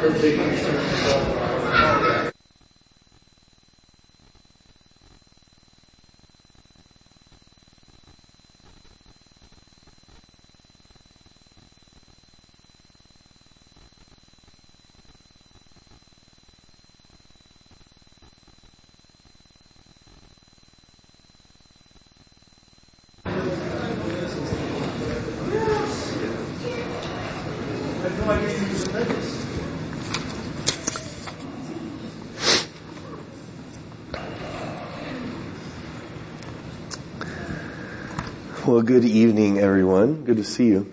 Well, good evening, everyone. Good to see you.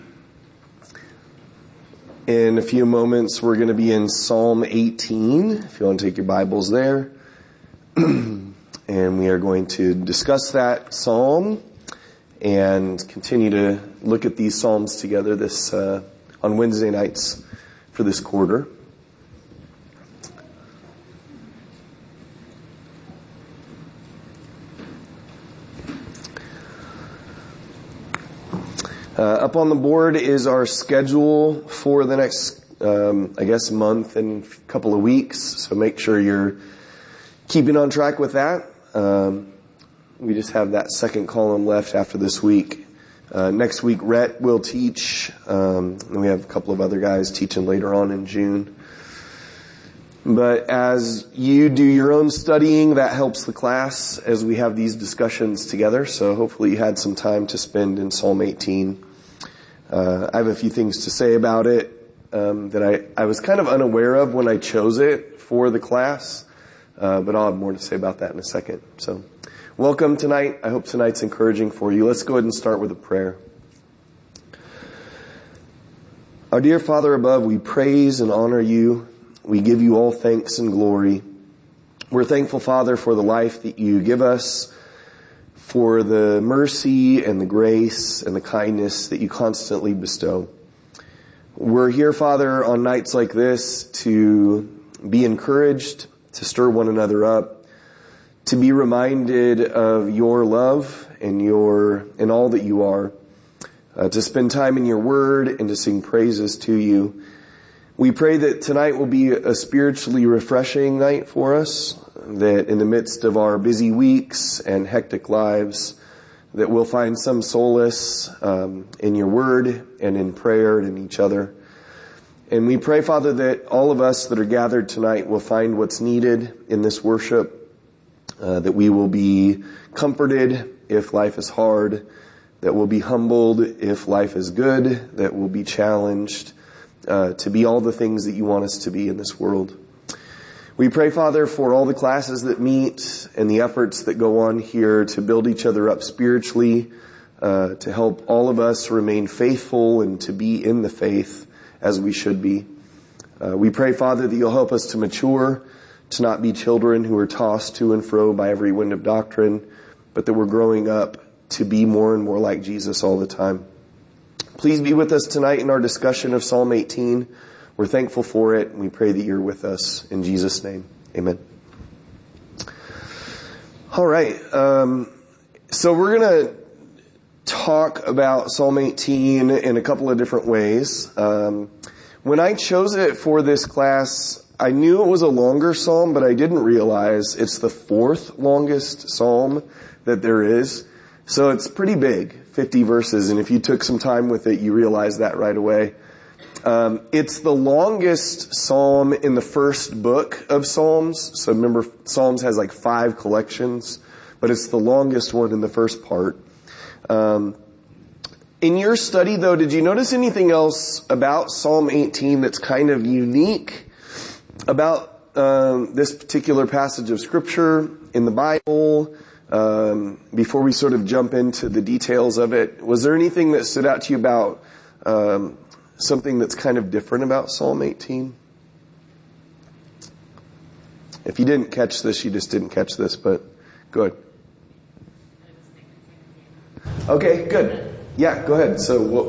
In a few moments, we're going to be in Psalm 18, if you want to take your Bibles there. And we are going to discuss that psalm and continue to look at these psalms together this on Wednesday nights for this quarter. Up on the board is our schedule for the next, month and couple of weeks. So make sure you're keeping on track with that. We just have that second column left after this week. Next week, Rhett will teach. And we have a couple of other guys teaching later on in June. But as you do your own studying, that helps the class as we have these discussions together. So hopefully you had some time to spend in Psalm 18. I have a few things to say about it that I was kind of unaware of when I chose it for the class. But I'll have more to say about that in a second. So welcome tonight. I hope tonight's encouraging for you. Let's go ahead and start with a prayer. Our dear Father above, we praise and honor you. We give you all thanks and glory. We're thankful, Father, for the life that you give us, for the mercy and the grace and the kindness that you constantly bestow. We're here, Father, on nights like this to be encouraged, to stir one another up, to be reminded of your love and all that you are, to spend time in your word and to sing praises to you. We pray that tonight will be a spiritually refreshing night for us, that in the midst of our busy weeks and hectic lives, that we'll find some solace in your word and in prayer and in each other. And we pray, Father, that all of us that are gathered tonight will find what's needed in this worship, that we will be comforted if life is hard, that we'll be humbled if life is good, that we'll be challenged to be all the things that you want us to be in this world. We pray, Father, for all the classes that meet and the efforts that go on here to build each other up spiritually, to help all of us remain faithful and to be in the faith as we should be. We pray, Father, that you'll help us to mature, to not be children who are tossed to and fro by every wind of doctrine, but that we're growing up to be more and more like Jesus all the time. Please be with us tonight in our discussion of Psalm 18. We're thankful for it, and we pray that you're with us. In Jesus' name, amen. All right. So we're going to talk about Psalm 18 in a couple of different ways. When I chose it for this class, I knew it was a longer psalm, but I didn't realize it's the fourth longest psalm that there is. So it's pretty big. 50 verses, and if you took some time with it, you realize that right away. It's the longest psalm in the first book of Psalms. So remember, Psalms has like 5 collections, but it's the longest one in the first part. In your study, though, did you notice anything else about Psalm 18 that's kind of unique about this particular passage of Scripture in the Bible? Before we sort of jump into the details of it, was there anything that stood out to you about something that's kind of different about Psalm 18? If you didn't catch this, you just didn't catch this, but good. Okay, good. Yeah, go ahead. So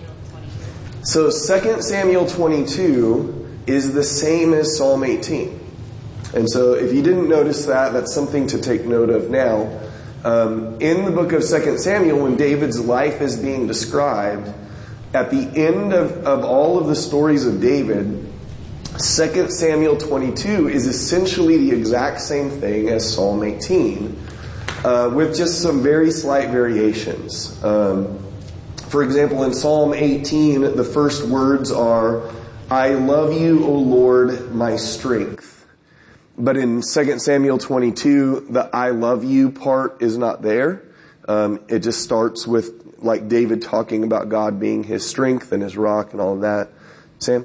2 Samuel 22 is the same as Psalm 18. And so if you didn't notice that, that's something to take note of now. In the book of 2 Samuel, when David's life is being described, at the end of all of the stories of David, 2 Samuel 22 is essentially the exact same thing as Psalm 18, with just some very slight variations. For example, in Psalm 18, the first words are, "I love you, O Lord, my strength." But in 2 Samuel 22, the "I love you" part is not there. It just starts with like David talking about God being his strength and his rock and all of that. Sam?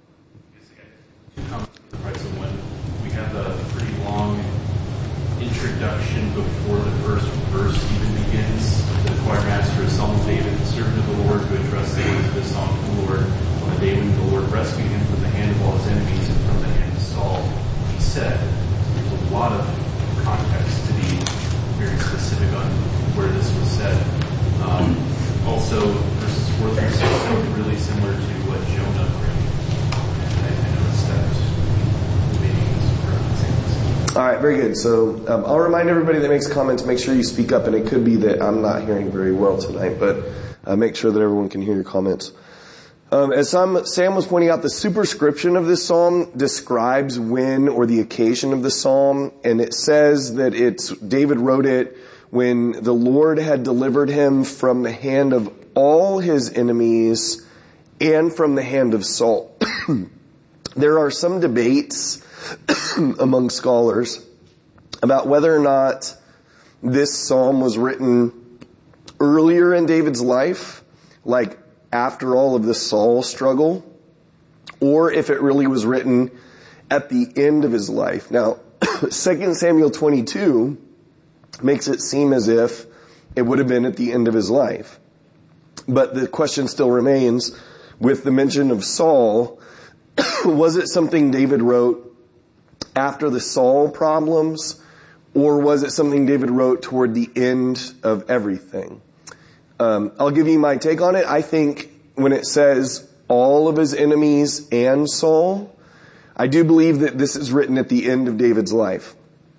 Right, so when we have a pretty long introduction before the first verse even begins, the choir master is Psalm of David, the servant of the Lord, who addressed the words of this song to the Lord on the day when the Lord rescued him from the hand of all his enemies and from the hand of Saul. He said, there's a lot of context to be very specific on where this was said. Also, verses 4 through 6 sound really similar to what Jonah prayed. And I noticed that maybe it's All right, very good. So I'll remind everybody that makes comments, make sure you speak up, and it could be that I'm not hearing very well tonight, but make sure that everyone can hear your comments. As Sam was pointing out, the superscription of this psalm describes when or the occasion of the psalm, and it says that David wrote it when the Lord had delivered him from the hand of all his enemies and from the hand of Saul. There are some debates among scholars about whether or not this psalm was written earlier in David's life, like after all of the Saul struggle, or if it really was written at the end of his life. Now, 2 Samuel 22 makes it seem as if it would have been at the end of his life. But the question still remains, with the mention of Saul, was it something David wrote after the Saul problems, or was it something David wrote toward the end of everything? I'll give you my take on it. I think when it says all of his enemies and Saul, I do believe that this is written at the end of David's life.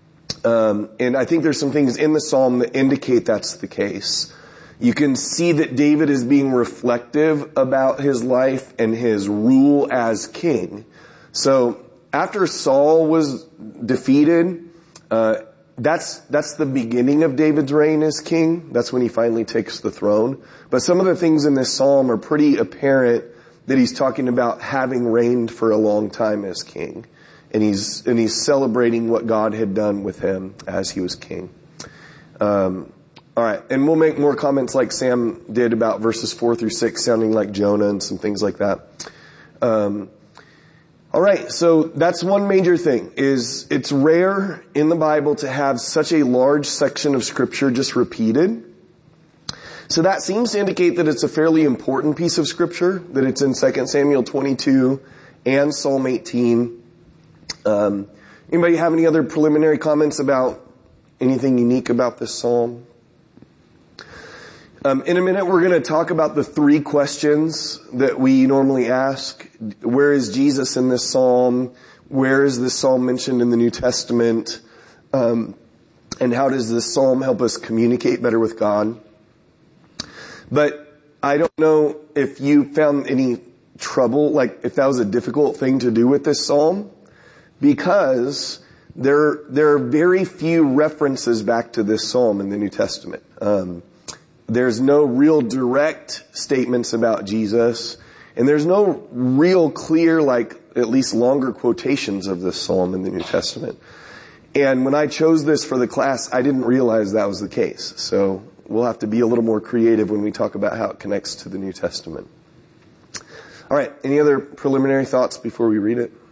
And I think there's some things in the psalm that indicate that's the case. You can see that David is being reflective about his life and his rule as king. So after Saul was defeated, that's the beginning of David's reign as king. That's when he finally takes the throne. But some of the things in this psalm are pretty apparent that he's talking about having reigned for a long time as king. And he's celebrating what God had done with him as he was king. All right. And we'll make more comments like Sam did about verses 4 through 6 sounding like Jonah and some things like that. All right. So that's one major thing is it's rare in the Bible to have such a large section of scripture just repeated. So that seems to indicate that it's a fairly important piece of scripture, that it's in 2 Samuel 22 and Psalm 18. Anybody have any other preliminary comments about anything unique about this psalm? In a minute, we're going to talk about the three questions that we normally ask. Where is Jesus in this psalm? Where is this psalm mentioned in the New Testament? And how does this psalm help us communicate better with God? But I don't know if you found any trouble, like if that was a difficult thing to do with this psalm, because there are very few references back to this psalm in the New Testament. There's no real direct statements about Jesus, and there's no real clear, like at least longer quotations of this psalm in the New Testament. And when I chose this for the class, I didn't realize that was the case. So we'll have to be a little more creative when we talk about how it connects to the New Testament. All right. Any other preliminary thoughts before we read it?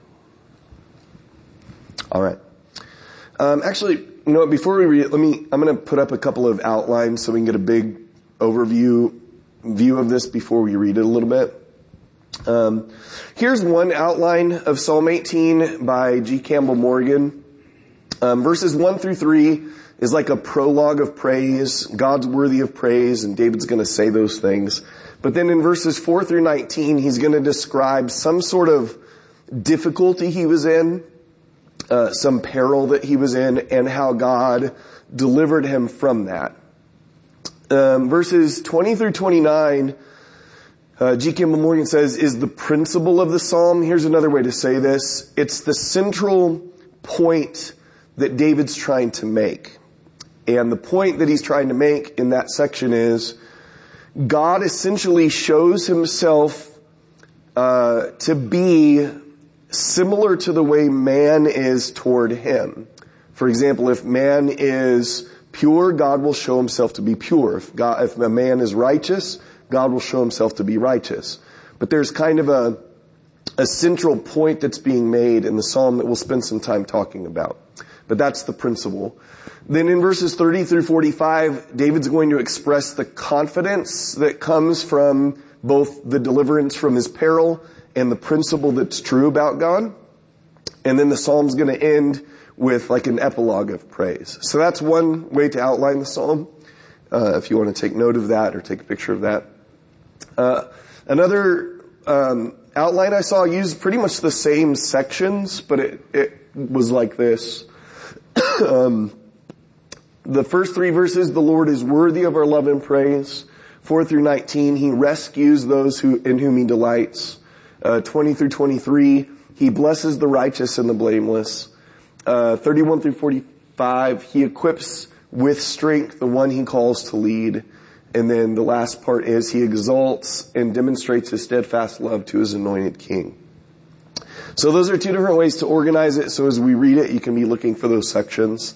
All right. Actually, you know what, before we read it, I'm going to put up a couple of outlines so we can get a big view of this before we read it a little bit. Here's one outline of Psalm 18 by G. Campbell Morgan. Verses 1 through 3 is like a prologue of praise. God's worthy of praise, and David's going to say those things. But then in verses 4 through 19, he's going to describe some sort of difficulty he was in, some peril that he was in, and how God delivered him from that. Verses 20 through 29 G. Campbell Morgan says, is the principle of the psalm. Here's another way to say this. It's the central point that David's trying to make. And the point that he's trying to make in that section is God essentially shows himself to be similar to the way man is toward him. For example, if man is pure, God will show himself to be pure. If a man is righteous, God will show himself to be righteous. But there's kind of a central point that's being made in the psalm that we'll spend some time talking about. But that's the principle. Then in verses 30 through 45, David's going to express the confidence that comes from both the deliverance from his peril and the principle that's true about God. And then the psalm's going to end with like an epilogue of praise. So that's one way to outline the psalm. If you want to take note of that or take a picture of that. Another outline I saw used pretty much the same sections, but it was like this. The first 3 verses, the Lord is worthy of our love and praise. 4 through 19, he rescues those in whom he delights. 20 through 23, he blesses the righteous and the blameless. 31 through 45, he equips with strength the one he calls to lead. And then the last part is he exalts and demonstrates his steadfast love to his anointed king. So those are 2 different ways to organize it. So as we read it, you can be looking for those sections.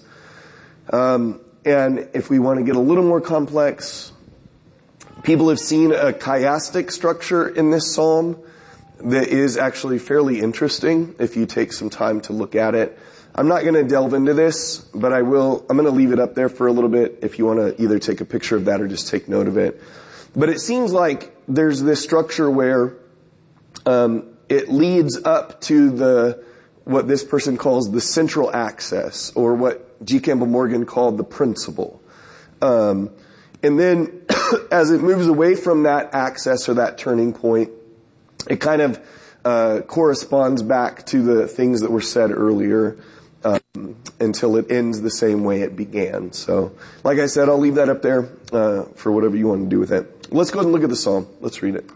And if we want to get a little more complex, people have seen a chiastic structure in this psalm that is actually fairly interesting if you take some time to look at it. I'm not going to delve into this, but I'm going to leave it up there for a little bit if you want to either take a picture of that or just take note of it. But it seems like there's this structure where it leads up to what this person calls the central axis, or what G. Campbell Morgan called the principle. And then as it moves away from that axis or that turning point, it kind of corresponds back to the things that were said earlier until it ends the same way it began. So, like I said, I'll leave that up there for whatever you want to do with it. Let's go ahead and look at the psalm. Let's read it.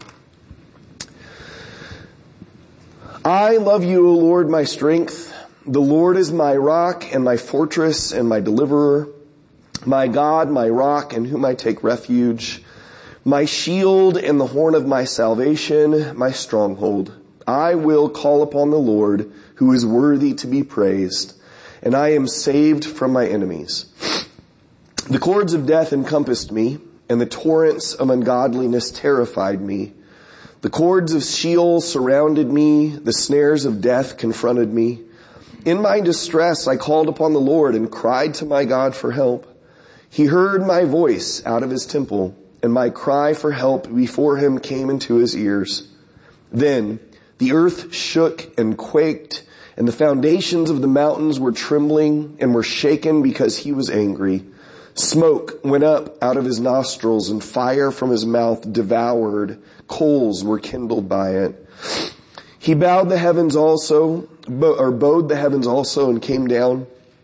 I love you, O Lord, my strength. The Lord is my rock and my fortress and my deliverer, my God, my rock in whom I take refuge, my shield and the horn of my salvation, my stronghold. I will call upon the Lord, who is worthy to be praised, and I am saved from my enemies. The cords of death encompassed me, and the torrents of ungodliness terrified me. The cords of Sheol surrounded me, the snares of death confronted me. In my distress I called upon the Lord and cried to my God for help. He heard my voice out of his temple, and my cry for help before him came into his ears. Then the earth shook and quaked, and the foundations of the mountains were trembling and were shaken because he was angry. Smoke went up out of his nostrils, and fire from his mouth devoured. Coals were kindled by it. He bowed the heavens also, or bowed the heavens also, and came down.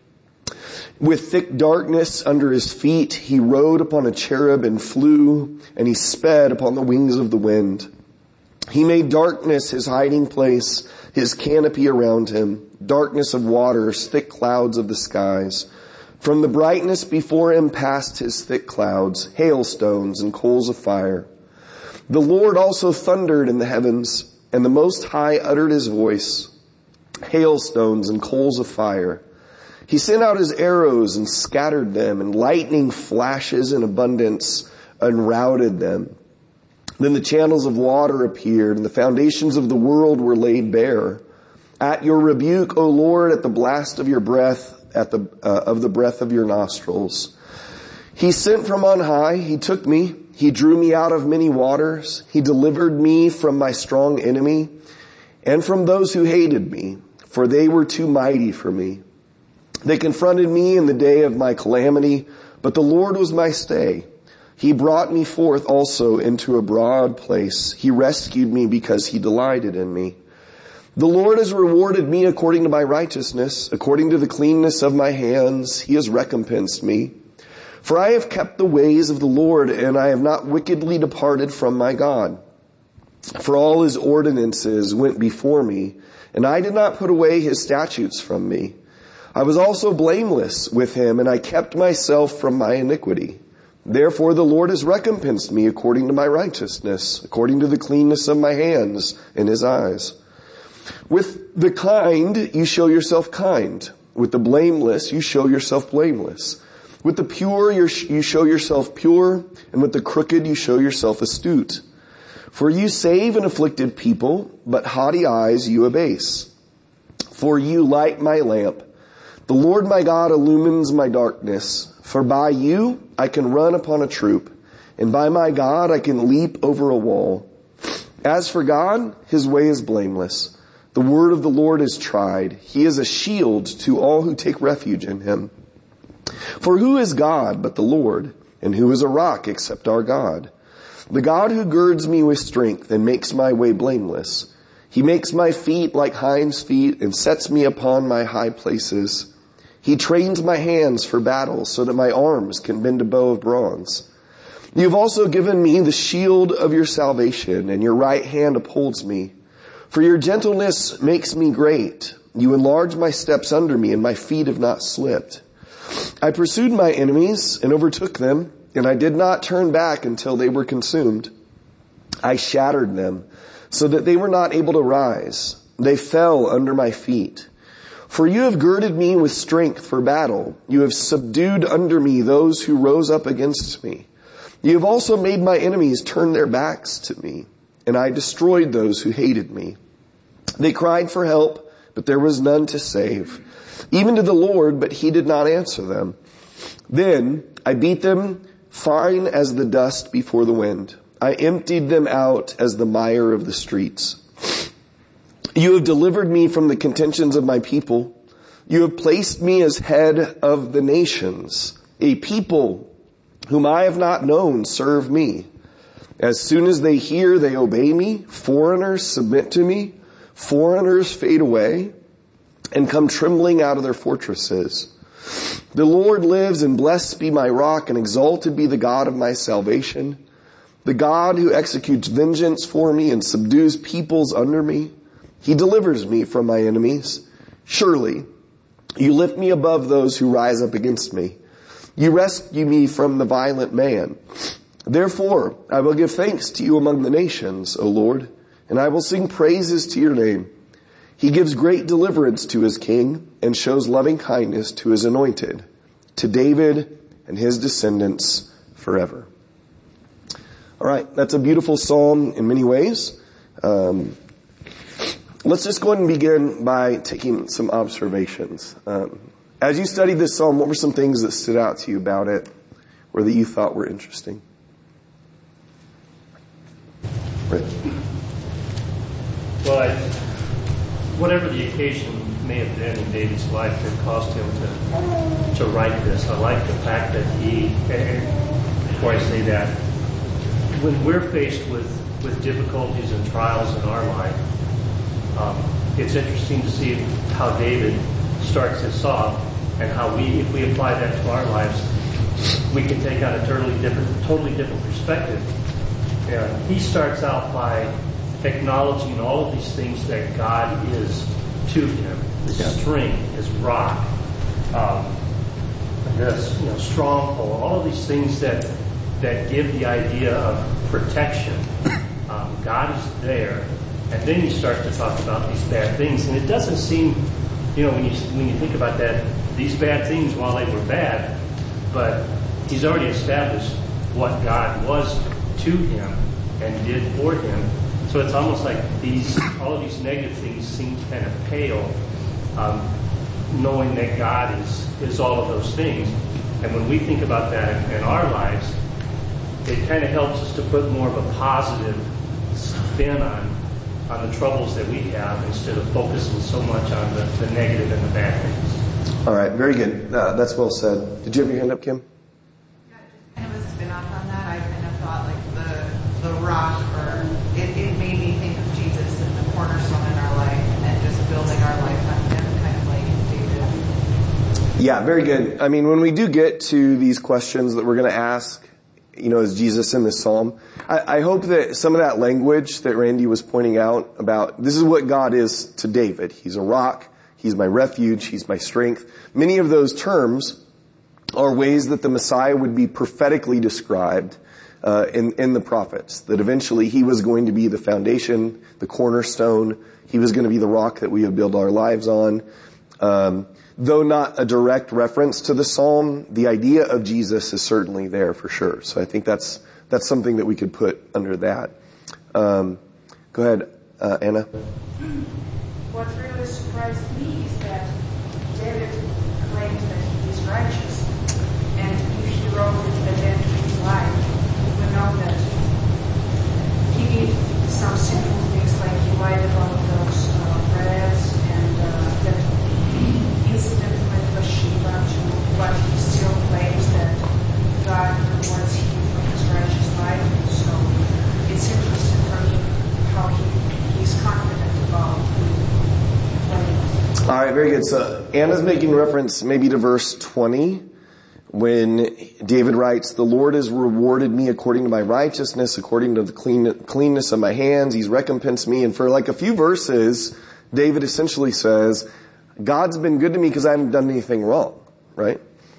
With thick darkness under his feet, he rode upon a cherub and flew, and he sped upon the wings of the wind. He made darkness his hiding place, his canopy around him, darkness of waters, thick clouds of the skies. From the brightness before him passed his thick clouds, hailstones and coals of fire. The Lord also thundered in the heavens, and the Most High uttered his voice, hailstones and coals of fire. He sent out his arrows and scattered them, and lightning flashes in abundance and routed them. Then the channels of water appeared, and the foundations of the world were laid bare. At your rebuke, O Lord, at the blast of your breath, of the breath of your nostrils. He sent from on high, he took me, he drew me out of many waters, he delivered me from my strong enemy, and from those who hated me, for they were too mighty for me. They confronted me in the day of my calamity, but the Lord was my stay. He brought me forth also into a broad place. He rescued me because he delighted in me. The Lord has rewarded me according to my righteousness, according to the cleanness of my hands. He has recompensed me. For I have kept the ways of the Lord, and I have not wickedly departed from my God. For all his ordinances went before me, and I did not put away his statutes from me. I was also blameless with him, and I kept myself from my iniquity. Therefore the Lord has recompensed me according to my righteousness, according to the cleanness of my hands in his eyes. With the kind you show yourself kind. With the blameless you show yourself blameless. With the pure you show yourself pure, and with the crooked you show yourself astute. For you save an afflicted people, but haughty eyes you abase. For you light my lamp. The Lord my God illumines my darkness. For by you I can run upon a troop, and by my God I can leap over a wall. As for God, his way is blameless. The word of the Lord is tried. He is a shield to all who take refuge in him. For who is God but the Lord? And who is a rock except our God? The God who girds me with strength and makes my way blameless. He makes my feet like hinds' feet and sets me upon my high places. He trains my hands for battle so that my arms can bend a bow of bronze. You have also given me the shield of your salvation, and your right hand upholds me. For your gentleness makes me great. You enlarge my steps under me, and my feet have not slipped. I pursued my enemies and overtook them, and I did not turn back until they were consumed. I shattered them so that they were not able to rise. They fell under my feet. For you have girded me with strength for battle. You have subdued under me those who rose up against me. You have also made my enemies turn their backs to me, and I destroyed those who hated me. They cried for help, but there was none to save. Even to the Lord, but he did not answer them. Then I beat them fine as the dust before the wind. I emptied them out as the mire of the streets. You have delivered me from the contentions of my people. You have placed me as head of the nations. A people whom I have not known serve me. As soon as they hear, they obey me. Foreigners submit to me. Foreigners fade away and come trembling out of their fortresses. The Lord lives, and blessed be my rock, and exalted be the God of my salvation. The God who executes vengeance for me and subdues peoples under me. He delivers me from my enemies. Surely you lift me above those who rise up against me. You rescue me from the violent man. Therefore I will give thanks to you among the nations, O Lord, and I will sing praises to your name. He gives great deliverance to his king and shows loving kindness to his anointed, to David and his descendants forever. All right, that's a beautiful psalm in many ways. Let's just go ahead and begin by taking some observations. As you studied this psalm, what were some things that stood out to you about it or that you thought were interesting? Right. Well, whatever the occasion may have been in David's life that caused him to write this, I like the fact that before I say that, when we're faced with difficulties and trials in our life, it's interesting to see how David starts this off and how if we apply that to our lives, we can take on a totally different perspective. And he starts out by acknowledging all of these things that God is to him: his strength, his rock, this stronghold, all of these things that give the idea of protection. God is there. And then you start to talk about these bad things. And it doesn't seem, when you think about that, these bad things, while they were bad, but he's already established what God was to him and did for him. So it's almost like all of these negative things seem kind of pale, knowing that God is all of those things. And when we think about that in our lives, it kind of helps us to put more of a positive spin on the troubles that we have instead of focusing so much on the negative and the bad things. All right, very good. That's well said. Did you have your hand up, Kim? Yeah, just kind of a spin off on that. I kind of thought like the rock, or it made me think of Jesus and the cornerstone in our life and just building our life on him, kind of like David. Yeah, very good. I mean, when we do get to these questions that we're going to ask as Jesus in this psalm. I hope that some of that language that Randy was pointing out about, this is what God is to David. He's a rock. He's my refuge. He's my strength. Many of those terms are ways that the Messiah would be prophetically described in the prophets, that eventually he was going to be the foundation, the cornerstone. He was going to be the rock that we would build our lives on. Though not a direct reference to the psalm, the idea of Jesus is certainly there for sure. So I think that's something that we could put under that. Go ahead, Anna. What really surprised me is that David claims that he is righteous. And if he wrote it at the end of his life, we know that he did some simple things like he lied about those prayers and that incident with Bathsheba, but he still claims that God rewards him for his righteous life. So it's interesting for me how he's confident about what he was. All right, very good. So Anna's making reference maybe to verse 20 when David writes, "The Lord has rewarded me according to my righteousness, according to the cleanness of my hands. He's recompensed me." And for like a few verses, David essentially says, God's been good to me because I haven't done anything wrong, right?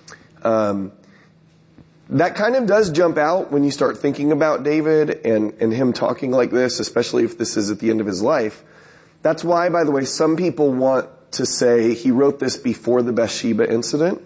That kind of does jump out when you start thinking about David and him talking like this, especially if this is at the end of his life. That's why, by the way, some people want to say he wrote this before the Bathsheba incident.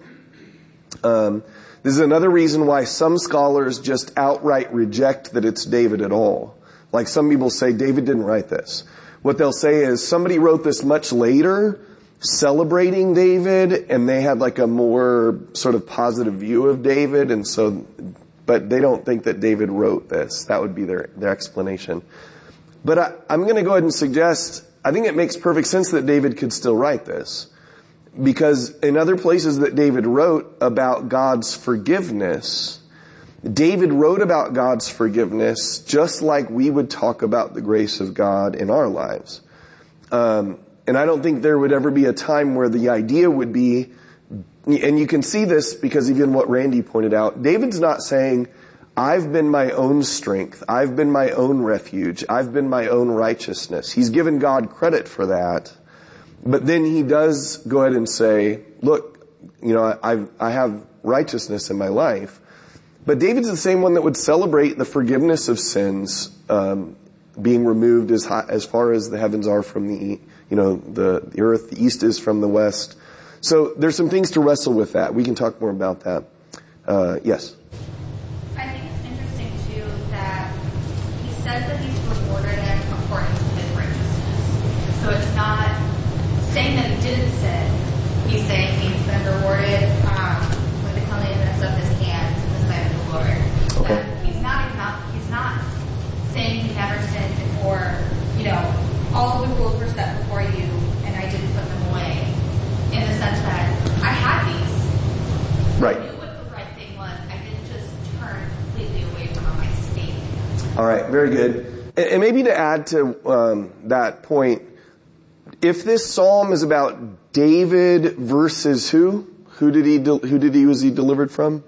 This is another reason why some scholars just outright reject that it's David at all. Like some people say David didn't write this. What they'll say is somebody wrote this much later, celebrating David, and they had like a more sort of positive view of David, and so, but they don't think that David wrote this. That would be their explanation. But I'm going to go ahead and suggest, I think it makes perfect sense that David could still write this. Because in other places that David wrote about God's forgiveness, David wrote about God's forgiveness just like we would talk about the grace of God in our lives. And I don't think there would ever be a time where the idea would be, and you can see this because even what Randy pointed out, David's not saying, I've been my own strength, I've been my own refuge, I've been my own righteousness. He's given God credit for that. But then he does go ahead and say, look, I have righteousness in my life. But David's the same one that would celebrate the forgiveness of sins, being removed as far as the heavens are from the earth, the east is from the west. So there's some things to wrestle with that. We can talk more about that. Yes? I think it's interesting, too, that he says that he's rewarded it according to his righteousness. So it's not saying that he didn't sin. He's saying he's been rewarded with the cleanliness of his hands in the sight of the Lord. Okay. That he's not saying he never sinned before, all of the rules were set before you and I didn't put them away. In the sense that I had these. Right. I knew what the right thing was. I didn't just turn completely away from them. I stayed. All right, very good. And maybe to add to that point, if this psalm is about David versus who? Who was he delivered from?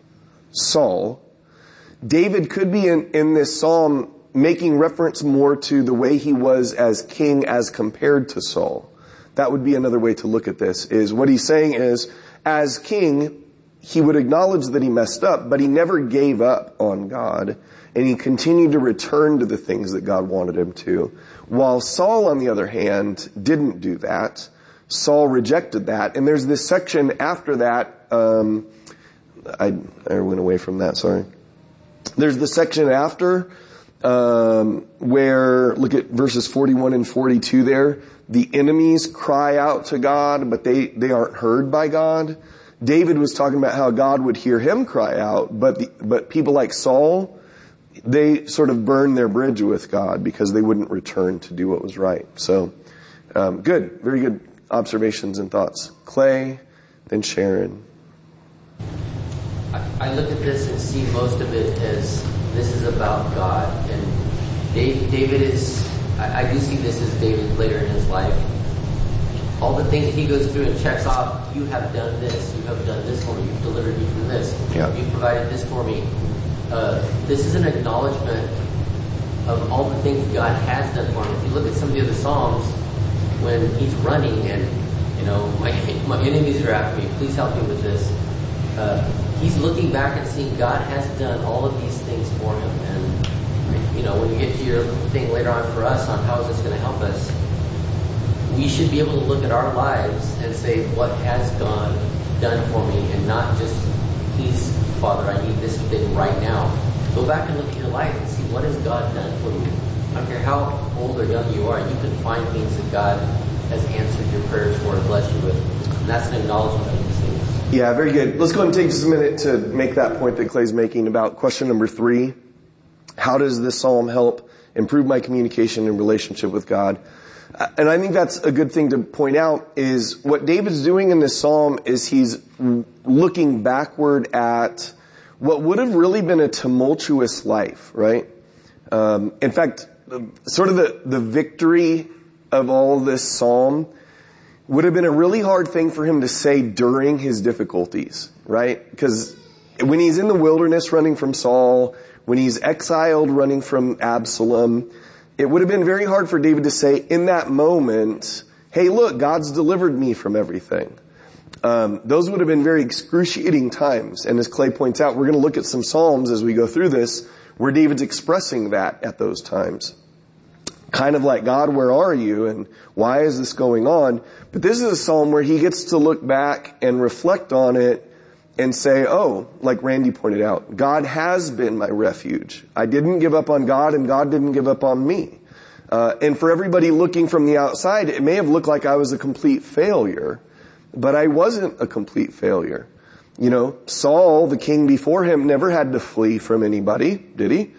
Saul. David could be in this psalm making reference more to the way he was as king as compared to Saul. That would be another way to look at this, is what he's saying is, as king, he would acknowledge that he messed up, but he never gave up on God, and he continued to return to the things that God wanted him to. While Saul, on the other hand, didn't do that. Saul rejected that, and there's this section after that, I went away from that, sorry. There's the section after, where, look at verses 41 and 42 there. The enemies cry out to God, but they aren't heard by God. David was talking about how God would hear him cry out, but people like Saul, they sort of burned their bridge with God because they wouldn't return to do what was right. So, good. Very good observations and thoughts. Clay, then Sharon. I look at this and see most of it as this is about God. And David is, I do see this as David later in his life. All the things he goes through and checks off, you have done this for me, you've delivered me from this, Yeah. you've provided this for me. this is an acknowledgement of all the things God has done for him. If you look at some of the other Psalms, when he's running and, my enemies are after me, please help me with this. He's looking back and seeing God has done all of these things for him. And, when you get to your thing later on for us on how is this going to help us, we should be able to look at our lives and say, what has God done for me? And not just, please, Father, I need this thing right now. Go back and look at your life and see what has God done for you. I don't care how old or young you are, you can find things that God has answered your prayers for and blessed you with. And that's an acknowledgement of these things. Yeah, very good. Let's go ahead and take just a minute to make that point that Clay's making about question number 3. How does this psalm help improve my communication and relationship with God? And I think that's a good thing to point out is what David's doing in this psalm is he's looking backward at what would have really been a tumultuous life, right? In fact, sort of the victory of all this psalm would have been a really hard thing for him to say during his difficulties, right? Because when he's in the wilderness running from Saul, when he's exiled running from Absalom, it would have been very hard for David to say in that moment, hey, look, God's delivered me from everything. Those would have been very excruciating times. And as Clay points out, we're going to look at some Psalms as we go through this where David's expressing that at those times. Kind of like, God, where are you? And why is this going on? But this is a Psalm where he gets to look back and reflect on it and say, oh, like Randy pointed out, God has been my refuge. I didn't give up on God and God didn't give up on me. And for everybody looking from the outside, it may have looked like I was a complete failure, but I wasn't a complete failure. Saul, the king before him, never had to flee from anybody, did he?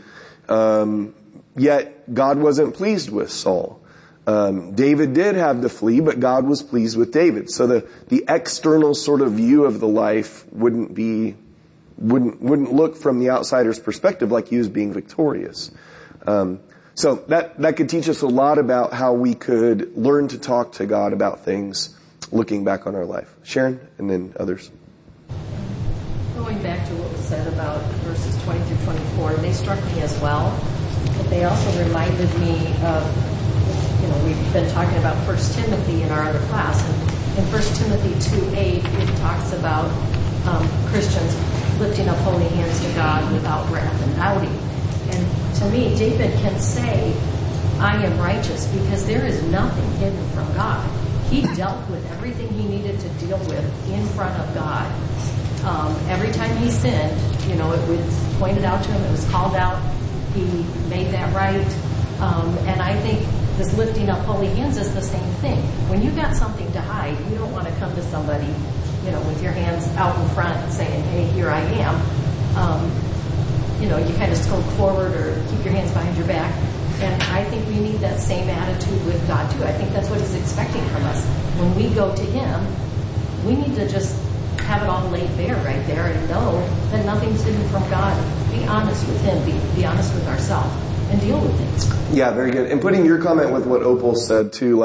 Yet God wasn't pleased with Saul. David did have to flee, but God was pleased with David. So the external sort of view of the life wouldn't look from the outsider's perspective like he was being victorious. So that could teach us a lot about how we could learn to talk to God about things looking back on our life. Sharon, and then others. Going back to what was said about verses 20 through 24, they struck me as well, but they also reminded me of, we've been talking about 1 Timothy in our other class, and in 1 Timothy 2:8, it talks about Christians lifting up holy hands to God without wrath and doubting. And to me, David can say, I am righteous, because there is nothing hidden from God. He dealt with everything he needed to deal with in front of God. Every time he sinned, it was pointed out to him, it was called out, he made that right. And I think this lifting up holy hands is the same thing. When you got something to hide, you don't want to come to somebody, with your hands out in front saying, hey, here I am. You kind of skulk forward or keep your hands behind your back. And I think we need that same attitude with God too. I think that's what he's expecting from us. When we go to him, we need to just have it all laid bare right there and know that nothing's hidden from God. Be honest with him. Be honest with ourselves and deal with things. Yeah, very good. And putting your comment with what Opal said too,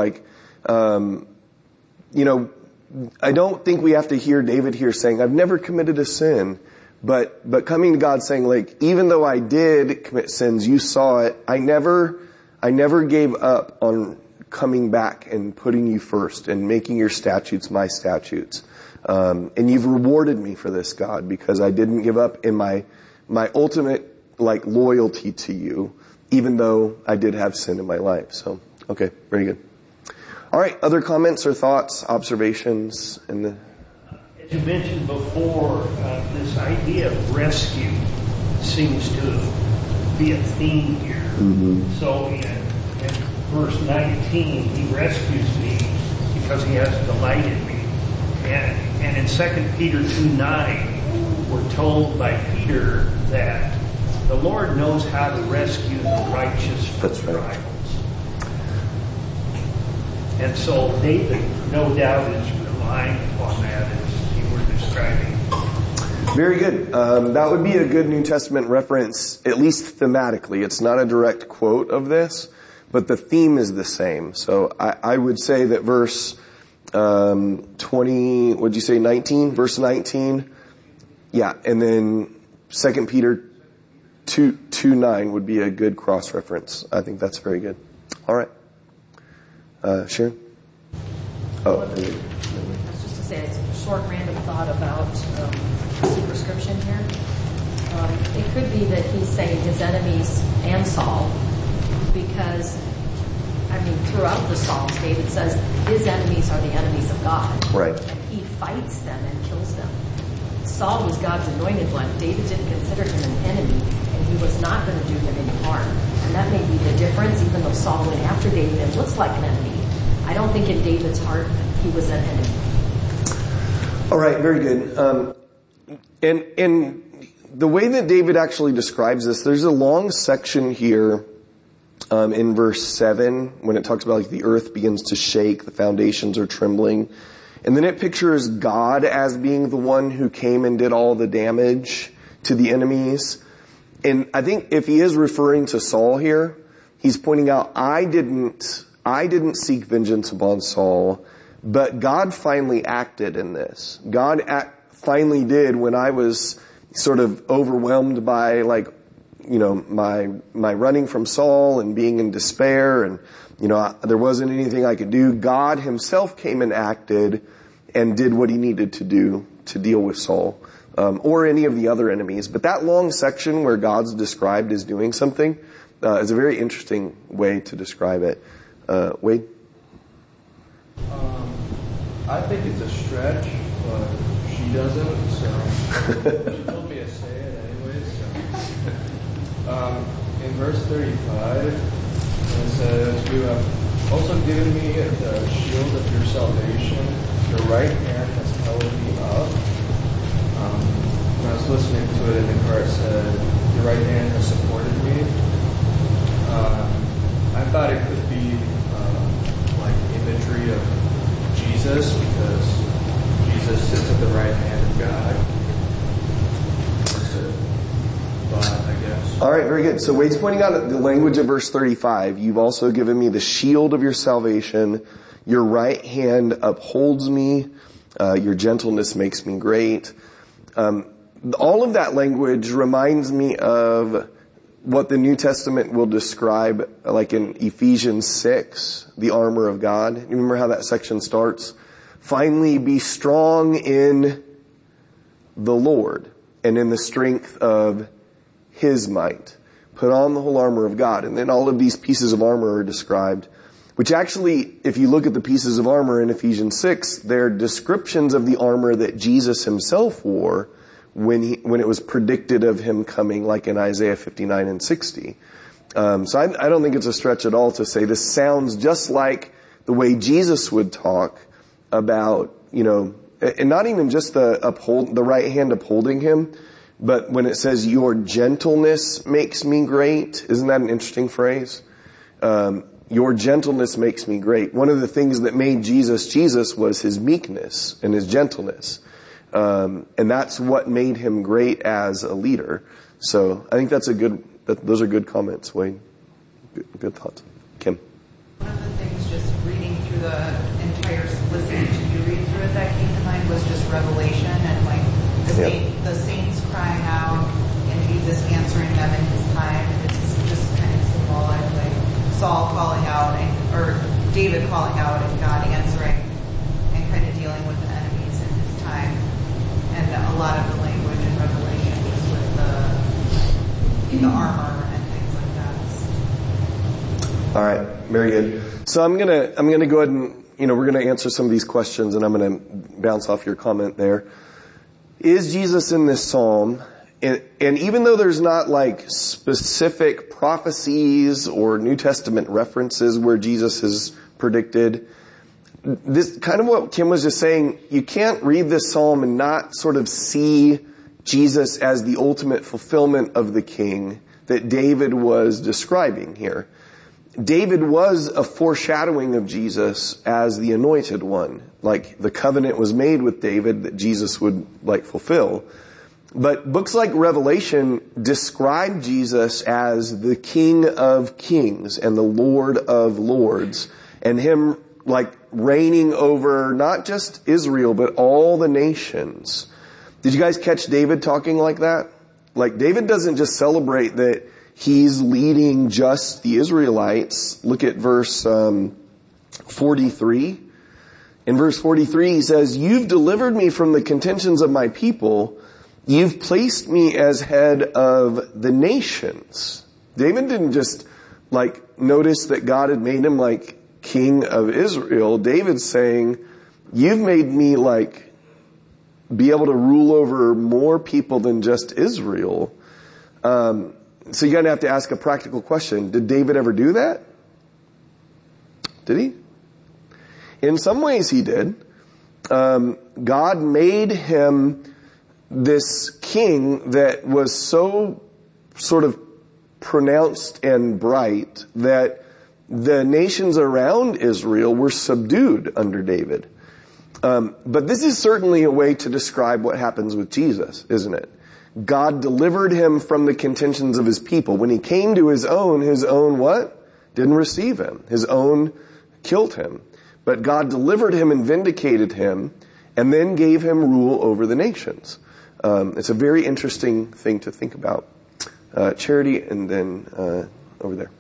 I don't think we have to hear David here saying, I've never committed a sin. But coming to God saying, even though I did commit sins, you saw it. I never gave up on coming back and putting you first and making your statutes my statutes. And you've rewarded me for this, God, because I didn't give up in my ultimate, loyalty to you, even though I did have sin in my life. So, okay, very good. All right, other comments or thoughts, observations? As you mentioned before, this idea of rescue seems to be a theme here. Mm-hmm. So in verse 19, he rescues me because he has delight in me. And in 2 Peter 2:9, we're told by Peter that the Lord knows how to rescue the righteous from trials. And so David, no doubt, is relying upon that as you were describing. Very good. That would be a good New Testament reference, at least thematically. It's not a direct quote of this, but the theme is the same. So I would say that verse 20, what'd you say, 19? Verse 19. Yeah, and then 2 Peter 2:9 would be a good cross-reference. I think that's very good. All right. Sharon? Oh. I was just to say a short random thought about superscription here. It could be that he's saying his enemies and Saul, because, throughout the Psalms, David says his enemies are the enemies of God. Right. And he fights them and kills them. Saul was God's anointed one. David didn't consider him an enemy, and he was not going to do him any harm. And that may be the difference, even though Saul went after David and looks like an enemy. I don't think in David's heart he was an enemy. All right, very good. And the way that David actually describes this, there's a long section here in verse 7 when it talks about like the earth begins to shake, the foundations are trembling. And then it pictures God as being the one who came and did all the damage to the enemies. And I think if he is referring to Saul here, he's pointing out, I didn't seek vengeance upon Saul, but God finally acted in this. God finally did when I was sort of overwhelmed by my running from Saul and being in despair, and there wasn't anything I could do. God himself came and acted and did what he needed to do to deal with Saul, or any of the other enemies. But that long section where God's described as doing something is a very interesting way to describe it. Wade? I think it's a stretch, but she doesn't, so she told me to say it anyways. So. In verse 35, it says, "You have also given me the shield of your salvation. Your right hand has held me up." When I was listening to it in the car, it said, "Your right hand has supported me." I thought it could be like imagery of Jesus, because Jesus sits at the right hand of God. That's it. But I guess. All right, very good. So Wade's pointing out the language of verse 35. You've also given me the shield of your salvation. Your right hand upholds me. Your gentleness makes me great. All of that language reminds me of what the New Testament will describe, like in Ephesians 6, the armor of God. You remember how that section starts? Finally, be strong in the Lord and in the strength of his might. Put on the whole armor of God. And then all of these pieces of armor are described, which actually, if you look at the pieces of armor in Ephesians 6, they're descriptions of the armor that Jesus himself wore when it was predicted of him coming, like in Isaiah 59 and 60. So I don't think it's a stretch at all to say this sounds just like the way Jesus would talk about, and not even just the right hand upholding him, but when it says your gentleness makes me great. Isn't that an interesting phrase? Your gentleness makes me great. One of the things that made Jesus was his meekness and his gentleness. And that's what made him great as a leader. So I think those are good comments, Wayne. Good thoughts. Kim? One of the things just reading through listening to you read through it that came to mind was just Revelation and the saints crying out and Jesus answering them in his time. It's just kind of symbolic, like Saul calling out or David calling out and God answering and kind of dealing with the enemies in his time. And a lot of the language in Revelation just with the armor and things like that. All right, very good. So I'm gonna go ahead and we're gonna answer some of these questions, and I'm gonna bounce off your comment there. Is Jesus in this psalm? And even though there's not like specific prophecies or New Testament references where Jesus is predicted, this kind of what Kim was just saying, you can't read this psalm and not sort of see Jesus as the ultimate fulfillment of the king that David was describing here. David was a foreshadowing of Jesus as the anointed one. Like the covenant was made with David that Jesus would fulfill. But books like Revelation describe Jesus as the King of Kings and the Lord of Lords, and him reigning over not just Israel, but all the nations. Did you guys catch David talking like that Like David doesn't just celebrate that he's leading just the Israelites. Look at verse 43. In verse 43 he says, "You've delivered me from the contentions of my people. You've placed me as head of the nations." David didn't just notice that God had made him king of Israel. David's saying, you've made me be able to rule over more people than just Israel. So you're going to have to ask a practical question. Did David ever do that? Did he? In some ways he did. God made him this king that was so sort of pronounced and bright that the nations around Israel were subdued under David. But this is certainly a way to describe what happens with Jesus, isn't it? God delivered him from the contentions of his people. When he came to his own what? Didn't receive him. His own killed him. But God delivered him and vindicated him and then gave him rule over the nations. It's a very interesting thing to think about. Charity, and then over there.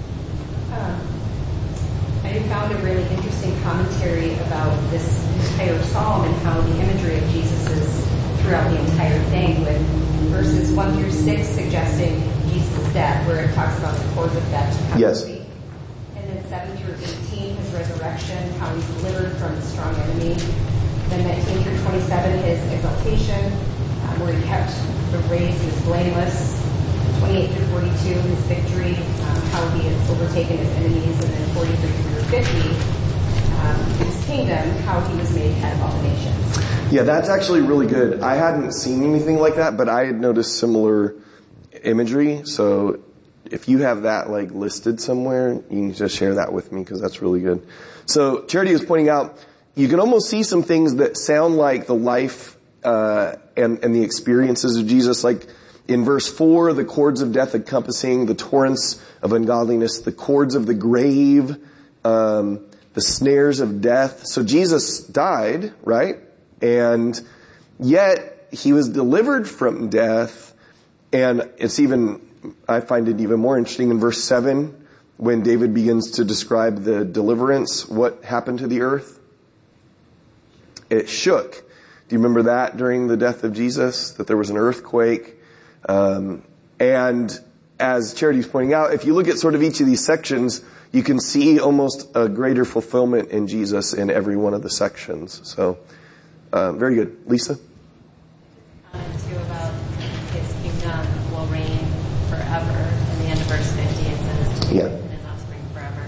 I found a really interesting commentary about this entire psalm and how the imagery of Jesus is throughout the entire thing, with verses 1 through 6 suggesting Jesus' death, where it talks about the cords of death to come Yes. to speak. And then 7 through 18, his resurrection, how he's delivered from the strong enemy. Then 19 through 27, his exaltation, where he kept the race, he was blameless. 28 through 42, his victory, how he has overtaken his enemies. And then 43 through 50, his kingdom, how he was made head of all the nations. Yeah, that's actually really good. I hadn't seen anything like that, but I had noticed similar imagery. So if you have that listed somewhere, you can just share that with me because that's really good. So Charity is pointing out, you can almost see some things that sound like the life and the experiences of Jesus. Like in verse 4, the cords of death encompassing, the torrents of ungodliness, the cords of the grave, the snares of death. So Jesus died, right? And yet he was delivered from death. And I find it even more interesting in verse 7, when David begins to describe the deliverance. What happened to the earth? It shook. Do you remember that during the death of Jesus? That there was an earthquake. And as Charity's pointing out, if you look at sort of each of these sections, you can see almost a greater fulfillment in Jesus in every one of the sections. So, very good. Lisa? Too about his kingdom will reign forever. In the end of verse 50, it says, to Yeah. and his offspring forever.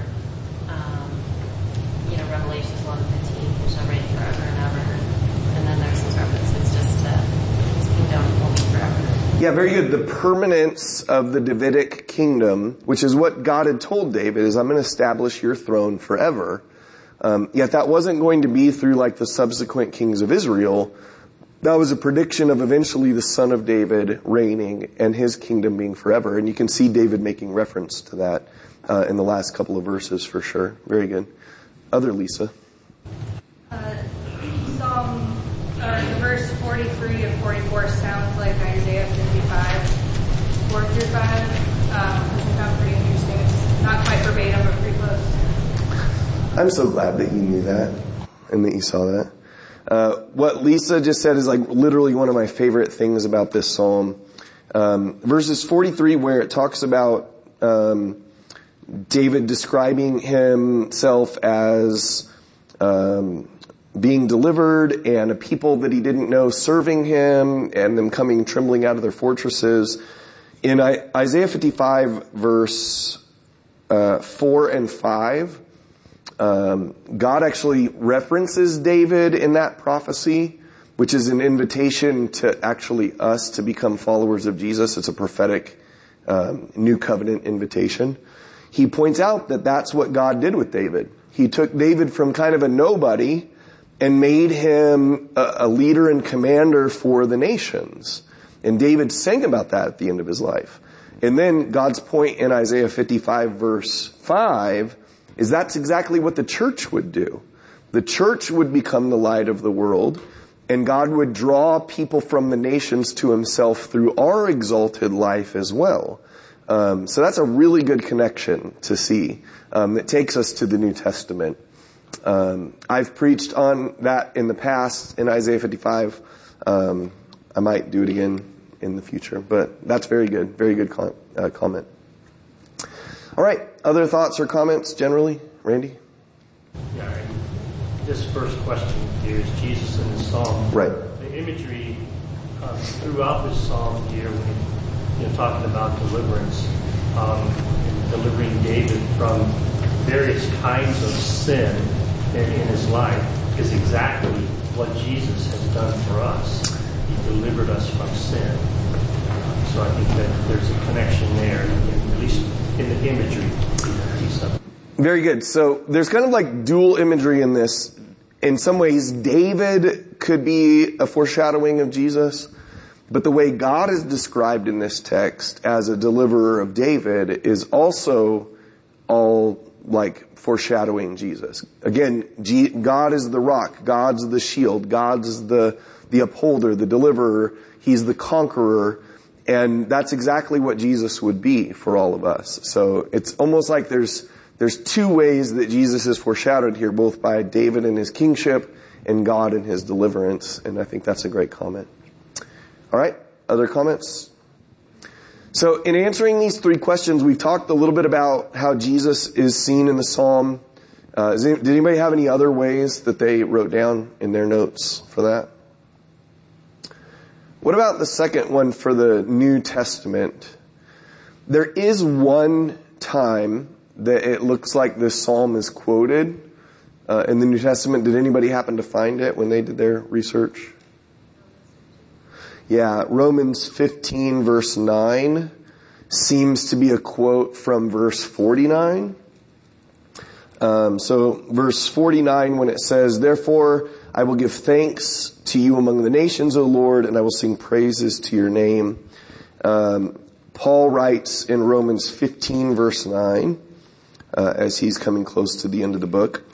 Revelations 11:15, he shall reign forever and ever. And then there's these references just to his kingdom will be forever. Yeah, very good. The permanence of the Davidic kingdom, which is what God had told David, is I'm going to establish your throne forever. Yet that wasn't going to be through the subsequent kings of Israel. That was a prediction of eventually the son of David reigning and his kingdom being forever. And you can see David making reference to that in the last couple of verses for sure. Very good. Other Lisa. The verse 43 and 44 sounds like Isaiah 55, 4 through 5. I found pretty interesting. It's not quite verbatim, but pretty close. I'm so glad that you knew that and that you saw that. What Lisa just said is literally one of my favorite things about this psalm. Verses 43, where it talks about David describing himself as being delivered and a people that he didn't know serving him and them coming trembling out of their fortresses. In Isaiah 55 verse 4 and 5, God actually references David in that prophecy, which is an invitation to actually us to become followers of Jesus. It's a prophetic new covenant invitation. He points out that that's what God did with David. He took David from kind of a nobody and made him a leader and commander for the nations. And David sang about that at the end of his life. And then God's point in Isaiah 55 verse 5 is that's exactly what the church would do. The church would become the light of the world And God would draw people from the nations to himself through our exalted life as well. So that's a really good connection to see. That takes us to the New Testament. I've preached on that in the past in Isaiah 55. I might do it again in the future, but that's very good. Very good comment. All right. Other thoughts or comments generally? Randy? Yeah, this first question here is Jesus in the psalm. Right. The imagery throughout this psalm here, when you're talking about deliverance, delivering David from various kinds of sin in his life, is exactly what Jesus has done for us. He delivered us from sin. So I think that there's a connection there, at least in the imagery piece of it. Very good. So there's kind of like dual imagery in this. In some ways, David could be a foreshadowing of Jesus, but the way God is described in this text as a deliverer of David is also all like foreshadowing Jesus. Again, God is the rock, God's the shield, God's the upholder, the deliverer, he's the conqueror, and that's exactly what Jesus would be for all of us. So it's almost like there's two ways that Jesus is foreshadowed here, both by David and his kingship and God and his deliverance. And I think that's a great comment. All right. Other comments? So in answering these three questions, we've talked a little bit about how Jesus is seen in the psalm. Did anybody have any other ways that they wrote down in their notes for that? What about the second one for the New Testament? There is one time that it looks like this psalm is quoted in the New Testament. Did anybody happen to find it when they did their research? Yeah, Romans 15 verse 9 seems to be a quote from verse 49. So verse 49, when it says, "Therefore I will give thanks to you among the nations, O Lord, and I will sing praises to your name." Paul writes in Romans 15 verse 9, as he's coming close to the end of the book.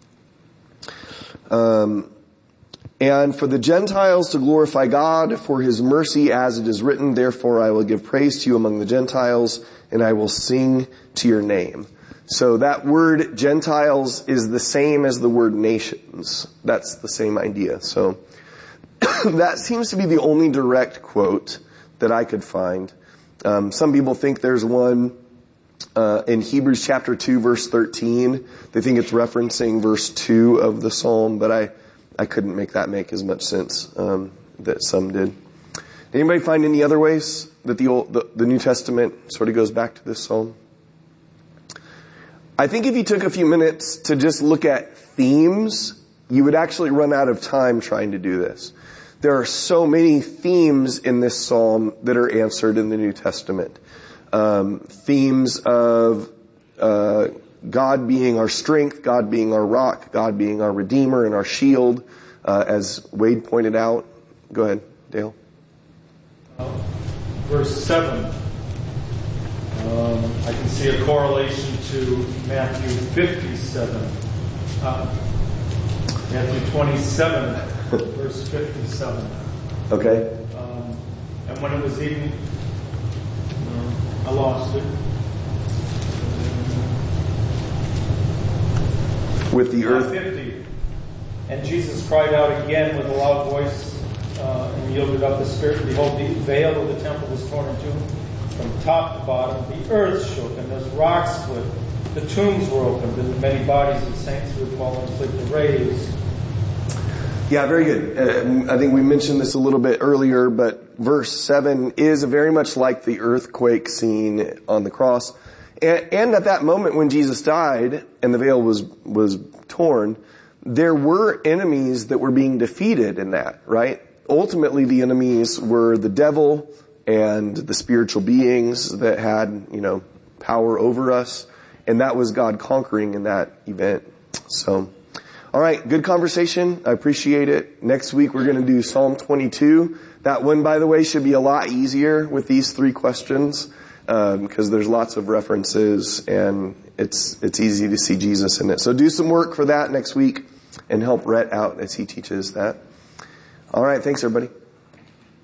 "And for the Gentiles to glorify God for his mercy, as it is written, therefore I will give praise to you among the Gentiles, and I will sing to your name." So that word Gentiles is the same as the word nations. That's the same idea. So that seems to be the only direct quote that I could find. Some people think there's one in Hebrews chapter 2 verse 13. They think it's referencing verse 2 of the psalm, but I couldn't make that make as much sense that some did. Anybody find any other ways that the New Testament sort of goes back to this psalm? I think if you took a few minutes to just look at themes, you would actually run out of time trying to do this. There are so many themes in this psalm that are answered in the New Testament. Themes of God being our strength, God being our rock, God being our redeemer and our shield, as Wade pointed out. Go ahead, Dale. Verse 7. I can see a correlation to Matthew 57. Matthew 27, verse 57. Okay. And when it was evening, I lost it. With the earth. 50. And Jesus cried out again with a loud voice and yielded up his spirit. Behold, the veil of the temple was torn in two from top to bottom. The earth shook and the rocks split. The tombs were opened and the many bodies of saints who had fallen asleep were raised. Yeah, very good. I think we mentioned this a little bit earlier, but verse 7 is very much like the earthquake scene on the cross. And at that moment when Jesus died and the veil was torn, there were enemies that were being defeated in that, right? Ultimately, the enemies were the devil and the spiritual beings that had, power over us. And that was God conquering in that event. So, all right, good conversation. I appreciate it. Next week, we're going to do Psalm 22. That one, by the way, should be a lot easier with these three questions, because there's lots of references and it's easy to see Jesus in it. So do some work for that next week and help Rhett out as he teaches that. All right. Thanks, everybody.